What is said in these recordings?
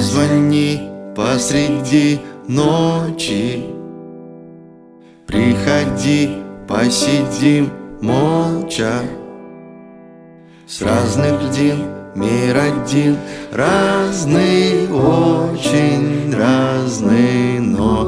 Позвони посреди ночи, приходи, посидим молча. С разных льдин мир один, разный, очень разный, но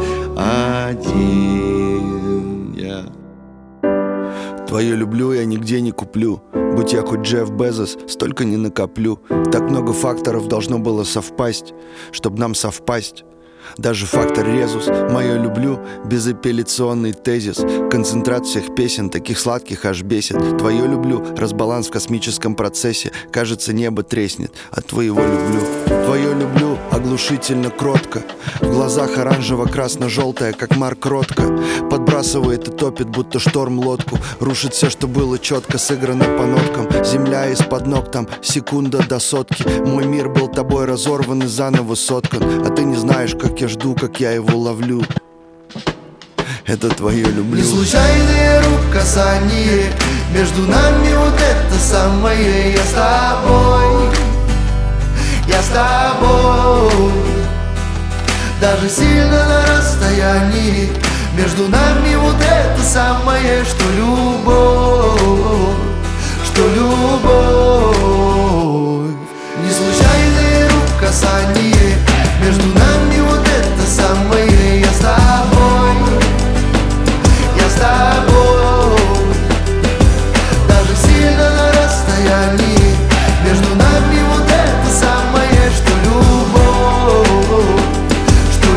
один я. Твое люблю я нигде не куплю. Будь я хоть Джефф Безос, столько не накоплю. Так много факторов должно было совпасть, чтоб нам совпасть. Даже фактор резус, мое люблю, безапелляционный тезис. Концентрат всех песен, таких сладких аж бесит. Твое люблю, разбаланс в космическом процессе. Кажется, небо треснет от твоего люблю. Твое люблю, оглушительно кротко. В глазах оранжево-красно-желтая, как Марк Ротко. Подбрасывает и топит, будто шторм лодку. Рушит все, что было четко сыграно по ноткам. Земля из-под ног там, секунда до сотки. Мой мир был тобой разорван и заново соткан. А ты не знаешь, как я жду, как я его ловлю. Это твое люблю. Не случайные рук касания, между нами вот это самое. Я с тобой, я с тобой. Даже сильно на расстоянии, между нами вот это самое, что любовь, что любовь. Не случайные рук касания, между нами вот это самое. Я с тобой, я с тобой. Даже сильно на расстоянии, между нами вот это самое, что любовь, что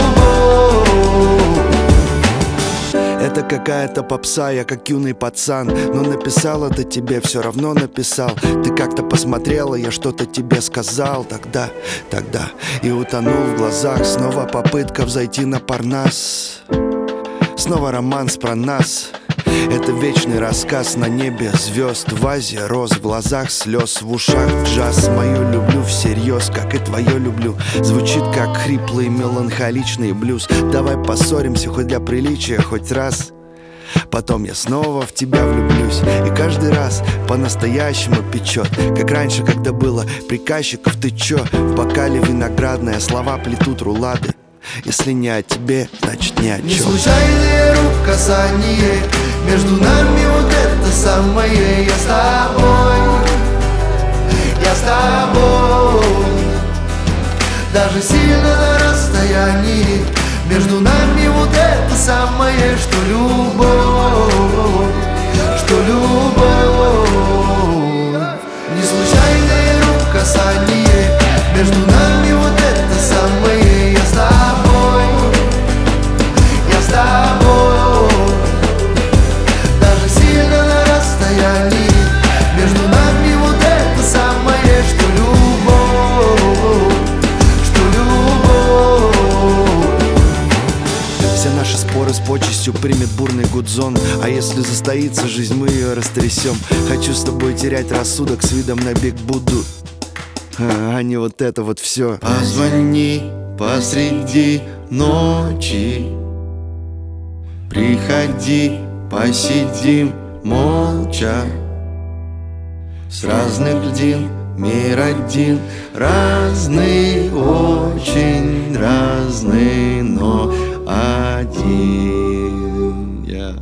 любовь. Это какая-то попса, я как юный пацан. Но написал это тебе, все равно написал. Ты как-то посмотрела, я что-то тебе сказал тогда. И утонул в глазах. Снова попытка взойти на Парнас. Снова романс про нас. Это вечный рассказ на небе звезд. В вазе роз, в глазах слез, в ушах джаз. Мою люблю всерьез, как и твое люблю. Звучит как хриплый меланхоличный блюз. Давай поссоримся хоть для приличия, хоть раз. Потом я снова в тебя влюблюсь. И каждый раз по-настоящему печет. Как раньше, когда было приказчиков, ты чё? В бокале виноградное, слова плетут рулады. Если не о тебе, значит ни о чем. Не случайные рук касания, между нами вот это самое. Я с тобой, я с тобой. Даже сильно на расстоянии, между нами вот это самое, что любовь, что любовь. Не случайные рук касания, между нами вот это самое. Я с тобой, я с тобой. Даже сильно на расстоянии, между нами вот это самое, что любовь, что любовь. Все наши споры с почестью примет бурный гудзон. А если застоится жизнь, мы ее растрясем. Хочу с тобой терять рассудок с видом на Биг Будду, а не вот это вот все. Позвони посреди ночи, приходи, посидим молча. С разных льдин мир один, разный, очень разный, но один я.